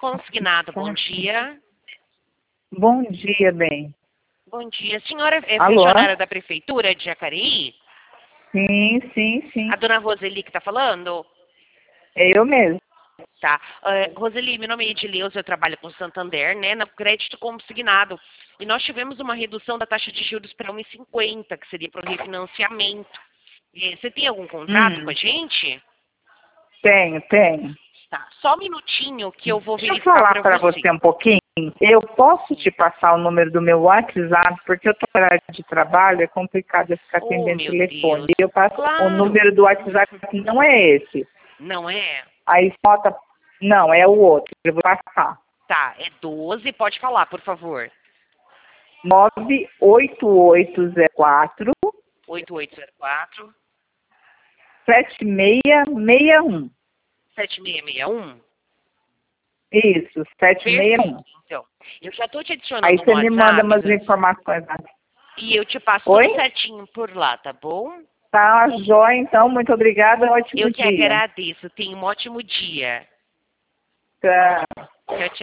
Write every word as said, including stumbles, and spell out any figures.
Consignado, bom dia. Bom dia, bem. Bom dia. A senhora é Alô? funcionária da Prefeitura de Jacareí? Sim, sim, sim. A dona Roseli que está falando? É eu mesmo. Tá. Uh, Roseli, meu nome é Edileuza, eu trabalho com o Santander, né, no crédito consignado. E nós tivemos uma redução da taxa de juros para um vírgula cinquenta, que seria para o refinanciamento. E você tem algum contrato Hum, com a gente? tenho, tenho. Tá. Só um minutinho que eu vou Deixa eu verificar falar para para você. você um pouquinho. Eu posso te passar o número do meu WhatsApp, porque eu tô na área de trabalho, é complicado eu ficar Oh, atendendo meu telefone. Deus. Eu passo o Claro. número do WhatsApp, que não é esse. Não é? Aí nota. Não, é o outro. Eu vou passar. Tá, é doze, pode falar, por favor. nove oito oito zero quatro oito oito zero quatro, sete seis seis um. sete seis seis um. Isso, sete seis Perfeito, um. então. Eu já estou te Aí adicionando no você me manda WhatsApp, umas Zan, informações. e eu te passo tudo Oi? certinho por lá, tá bom? Tá, jóia, então. Muito obrigada. Ótimo Eu que dia. agradeço. Tenha um ótimo dia. Tá. Tchau, tchau.